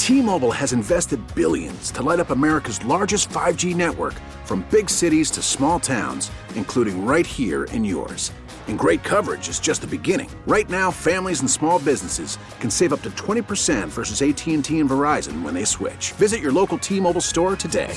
T-Mobile has invested billions to light up America's largest 5G network, from big cities to small towns, including right here in yours. And great coverage is just the beginning. Right now, families and small businesses can save up to 20% versus AT&T and Verizon when they switch. Visit your local T-Mobile store today.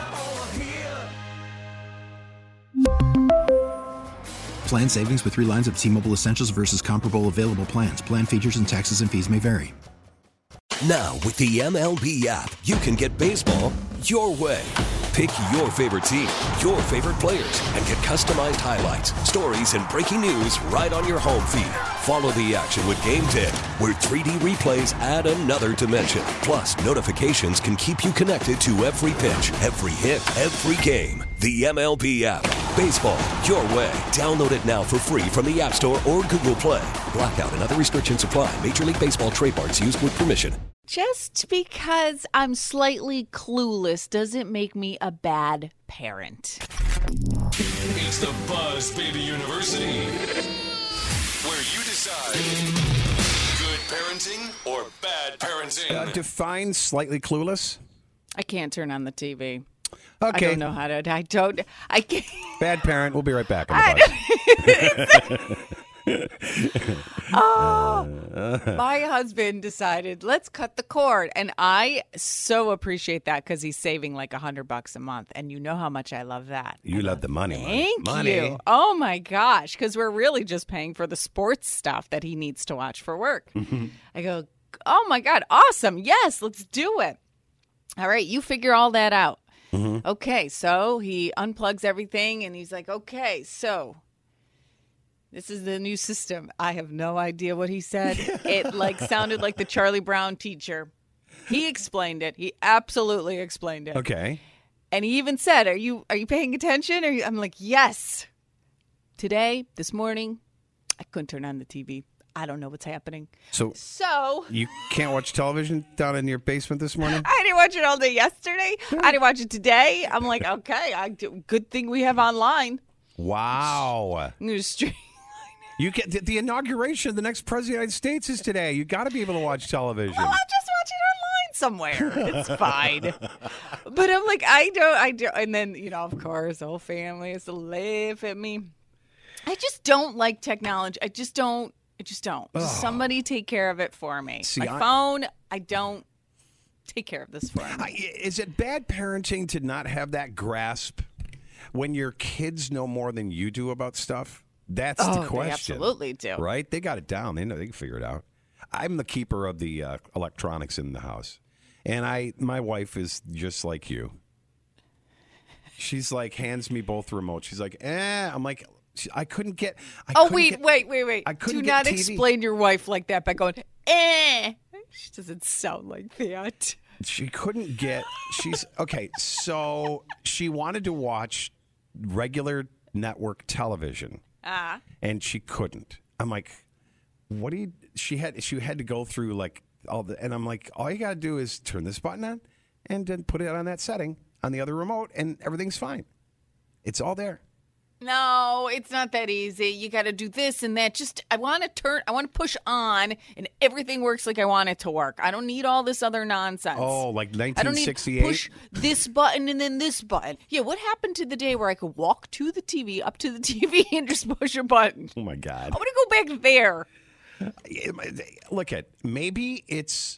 Plan savings with 3 lines of T-Mobile Essentials versus comparable available plans. Plan features and taxes and fees may vary. Now, with the MLB app, you can get baseball your way. Pick your favorite team, your favorite players, and get customized highlights, stories, and breaking news right on your home feed. Follow the action with Game Day, where 3D replays add another dimension. Plus, notifications can keep you connected to every pitch, every hit, every game. The MLB app. Baseball your way. Download it now for free from the App Store or Google Play. Blackout and other restrictions apply. Major League Baseball trademarks used with permission. Just because I'm slightly clueless doesn't make me a bad parent. It's the Buzz Baby University, where you decide good parenting or bad parenting. Define slightly clueless. I can't turn on the TV. Okay. I don't know how to. I can't. Bad parent. We'll be right back on the My husband decided, let's cut the cord. And I so appreciate that because he's saving like $100 a month. And you know how much I love that. You love the money. Thank you. Oh, my gosh. Because we're really just paying for the sports stuff that he needs to watch for work. I go, oh, my God. Awesome. Yes, let's do it. All right. You figure all that out. Okay. So he unplugs everything and he's like, okay, so this is the new system. I have no idea what he said. It sounded like the Charlie Brown teacher. He explained it. He absolutely explained it. Okay. And he even said, "Are you paying attention?" I'm like, "Yes." Today, this morning, I couldn't turn on the TV. I don't know what's happening. So you can't watch television down in your basement this morning? I didn't watch it all day yesterday. I didn't watch it today. I'm like, okay, good thing we have online. Wow. I'm gonna stream. You get the inauguration of the next president of the United States is today. You got to be able to watch television. Well, I'll just watch it online somewhere. It's fine. But I'm like, I don't. And then, of course, the whole family has to laugh at me. I just don't like technology. I just don't. Just somebody take care of it for me. See, my phone, I don't take care of this for me. Is it bad parenting to not have that grasp when your kids know more than you do about stuff? That's the question. They absolutely do. Right? They got it down. They know they can figure it out. I'm the keeper of the electronics in the house. And my wife is just like you. She's like, hands me both remotes. She's like, I'm like, I couldn't get. Wait. I couldn't Do not TV. explain your wife like that by going, She doesn't sound like that. She couldn't get. She's okay. So she wanted to watch regular network television, and she couldn't. I'm like, what do you? She had to go through like all the, and I'm like, all you gotta do is turn this button on, and then put it on that setting on the other remote, and everything's fine. It's all there. No, it's not that easy. You got to do this and that. I want to push on, and everything works like I want it to work. I don't need all this other nonsense. Oh, like 1968? I don't need to push this button and then this button. Yeah, what happened to the day where I could walk to the TV, up to the TV, and just push a button? Oh, my God. I want to go back there. Look maybe it's...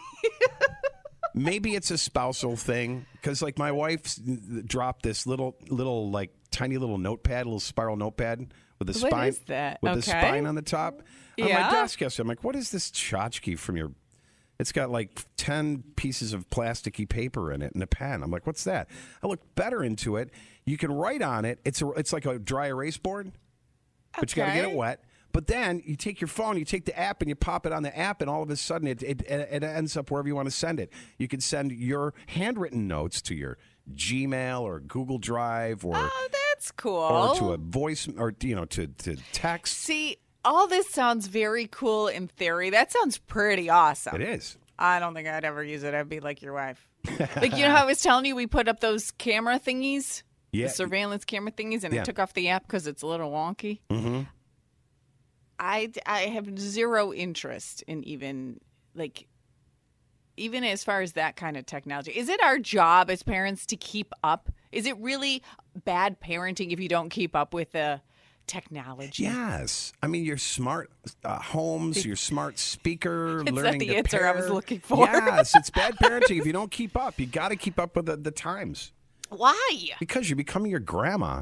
Maybe it's a spousal thing, because like my wife dropped this little like tiny little notepad, little spiral notepad with a spine. What is that? With a spine on the top on my Yeah. desk yesterday. I'm like, what is this tchotchke from your? It's got like 10 pieces of plasticky paper in it and a pen. I'm like, what's that? I looked better into it. You can write on it. It's like a dry erase board, but you got to get it wet. But then you take your phone, you take the app, and you pop it on the app, and all of a sudden it ends up wherever you want to send it. You can send your handwritten notes to your Gmail or Google Drive, or that's cool, or to a voice, or to text. See, all this sounds very cool in theory. That sounds pretty awesome. It is. I don't think I'd ever use it. I'd be like your wife. Like, how I was telling you, we put up those camera thingies, the surveillance camera thingies, and I took off the app because it's a little wonky. Mm-hmm. I have zero interest in even, like, even as far as that kind of technology, is it our job as parents to keep up? Is it really bad parenting if you don't keep up with the technology? Yes. I mean, your smart homes, your smart speaker, It's learning not the to answer pair. I was looking for. Yes, it's bad parenting if you don't keep up. You got to keep up with the times. Why? Because you're becoming your grandma.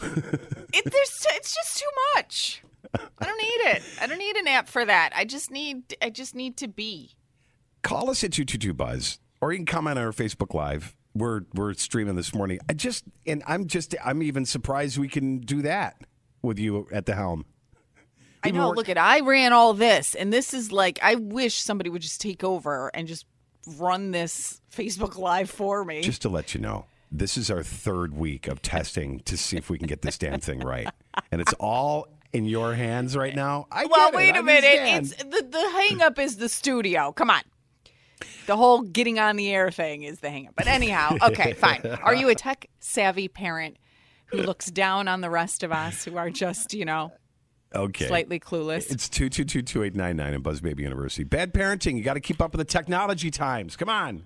It's just too much. I don't need it. I don't need an app for that. I just need to be. Call us at 222-BUZZ, or you can comment on our Facebook Live. We're streaming this morning. I'm even surprised we can do that with you at the helm. I know. Look I ran all this, and this is like, I wish somebody would just take over and just run this Facebook Live for me. Just to let you know, this is our third week of testing to see if we can get this damn thing right, and it's all in your hands right now. Wait a minute. It's the hang up is the studio. Come on. The whole getting on the air thing is the hang up. But anyhow, okay, fine. Are you a tech savvy parent who looks down on the rest of us who are just, okay, slightly clueless? It's 222-2899 in Buzz Baby University. Bad parenting. You got to keep up with the technology times. Come on.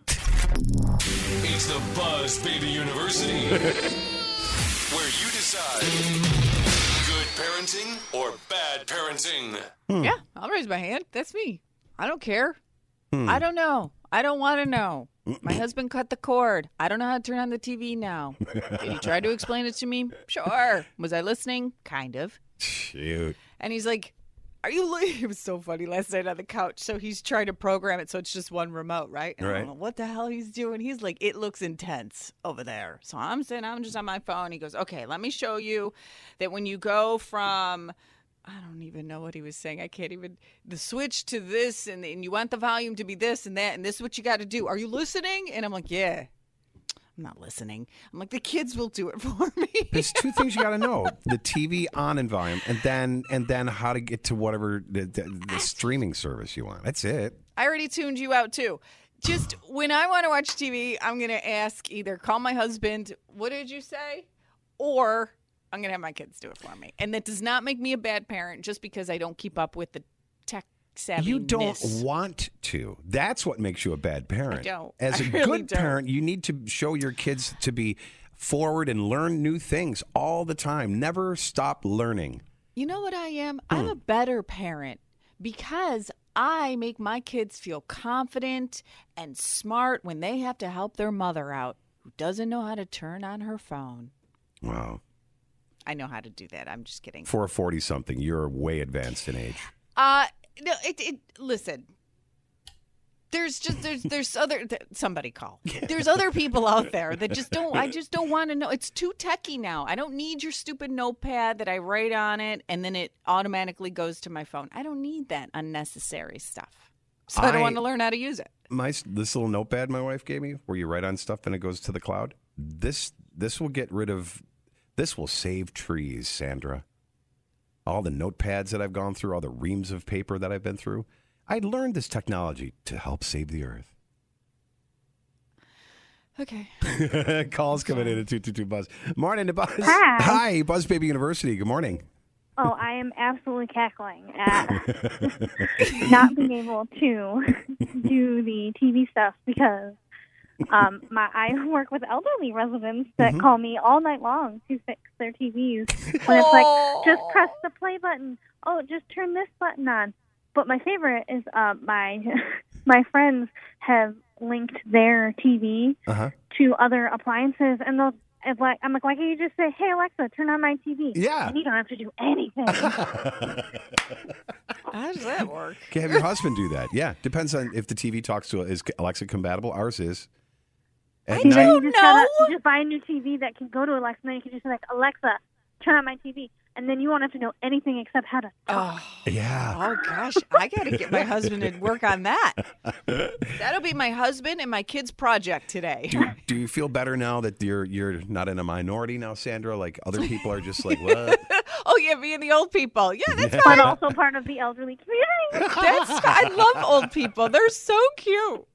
It's the Buzz Baby University, where you decide good parenting or bad parenting. Yeah, I'll raise my hand. That's me. I don't care. I don't know. I don't want to know. My husband cut the cord. I don't know how to turn on the TV now. Did he try to explain it to me? Sure. Was I listening? Kind of. Shoot. And he's like, it was so funny last night on the couch. So he's trying to program it so it's just one remote, right? And I don't know what the hell he's doing. He's like, it looks intense over there. So I'm just on my phone. He goes, okay, let me show you that when you go from, I don't even know what he was saying. I can't even, the switch to this, and you want the volume to be this and that, and this is what you got to do. Are you listening? And I'm like, yeah. I'm not listening. I'm like, the kids will do it for me. There's two things you got to know: the TV on and volume, and then how to get to whatever the streaming service you want. That's it. I already tuned you out too. Just when I want to watch TV, I'm gonna ask either call my husband. What did you say? Or I'm gonna have my kids do it for me. And that does not make me a bad parent just because I don't keep up with the tech savviness. You don't want to. That's what makes you a bad parent. I don't. As a really good don't. parent, you need to show your kids to be forward and learn new things all the time. Never stop learning. You know what I am? I'm a better parent because I make my kids feel confident and smart when they have to help their mother out who doesn't know how to turn on her phone. Wow. I know how to do that. I'm just kidding. For a 40-something, you're way advanced in age. No, listen. There's other somebody call. There's other people out there that I just don't want to know. It's too techie now. I don't need your stupid notepad that I write on it and then it automatically goes to my phone. I don't need that unnecessary stuff. So I don't want to learn how to use it. This little notepad my wife gave me, where you write on stuff and it goes to the cloud. This will get rid of. This will save trees, Sandra. All the notepads that I've gone through, all the reams of paper that I've been through. I learned this technology to help save the earth. Okay. Calls coming in at 222-BUZZ. Morning to Buzz. Hi. Buzz Baby University. Good morning. Oh, I am absolutely cackling at not being able to do the TV stuff because I work with elderly residents that call me all night long to fix their TVs. When it's like, just press the play button. Oh, just turn this button on. But my favorite is my friends have linked their TV to other appliances, and I'm like, why can't you just say, "Hey Alexa, turn on my TV"? Yeah, and you don't have to do anything. How does that work? Okay, have your husband do that. Yeah, depends on if the TV talks to is Alexa compatible. Ours is. I don't know. You just buy a new TV that can go to Alexa, and then you can just say, like, Alexa, turn on my TV. And then you won't have to know anything except how to talk. Yeah. Oh, gosh. I got to get my husband to work on that. That'll be my husband and my kid's project today. Do you feel better now that you're not in a minority now, Sandra? Like, other people are just like, what? Oh, yeah, being the old people. Yeah, that's But also part of the elderly community. I love old people. They're so cute.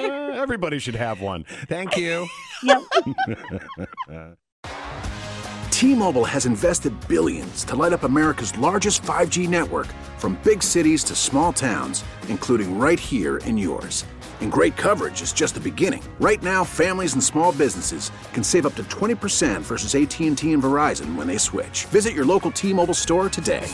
Everybody should have one. Thank you. Yep. T-Mobile has invested billions to light up America's largest 5G network, from big cities to small towns, including right here in yours. And great coverage is just the beginning. Right now, families and small businesses can save up to 20% versus AT&T and Verizon when they switch. Visit your local T-Mobile store today.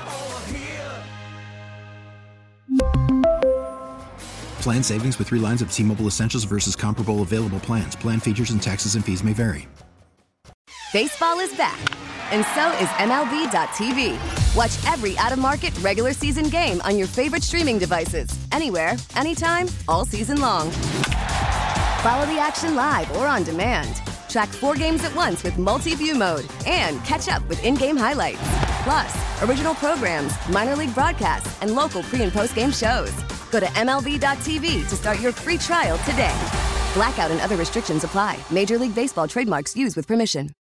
Plan savings with 3 lines of T-Mobile Essentials versus comparable available plans. Plan features and taxes and fees may vary. Baseball is back, and so is MLB.tv. Watch every out-of-market regular season game on your favorite streaming devices, anywhere, anytime, all season long. Follow the action live or on demand. Track 4 games at once with multi-view mode and catch up with in-game highlights. Plus, original programs, minor league broadcasts, and local pre- and post-game shows. Go to MLB.tv to start your free trial today. Blackout and other restrictions apply. Major League Baseball trademarks used with permission.